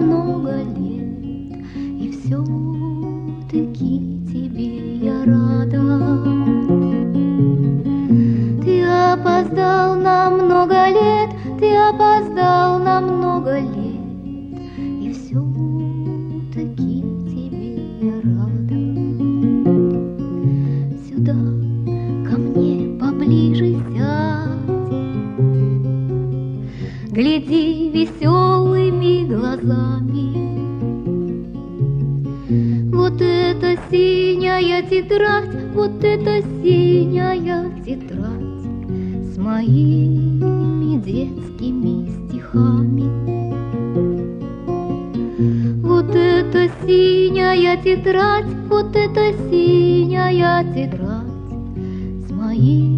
много лет, и все-таки тебе я рада. Ты опоздал на много лет, ты опоздал на много лет, и все-таки тебе я рада. Сюда ко мне поближе сядь, гляди веселыми глазами. Вот это синяя тетрадь, вот это синяя тетрадь с моими детскими стихами. Вот это синяя тетрадь, вот это синяя тетрадь с моими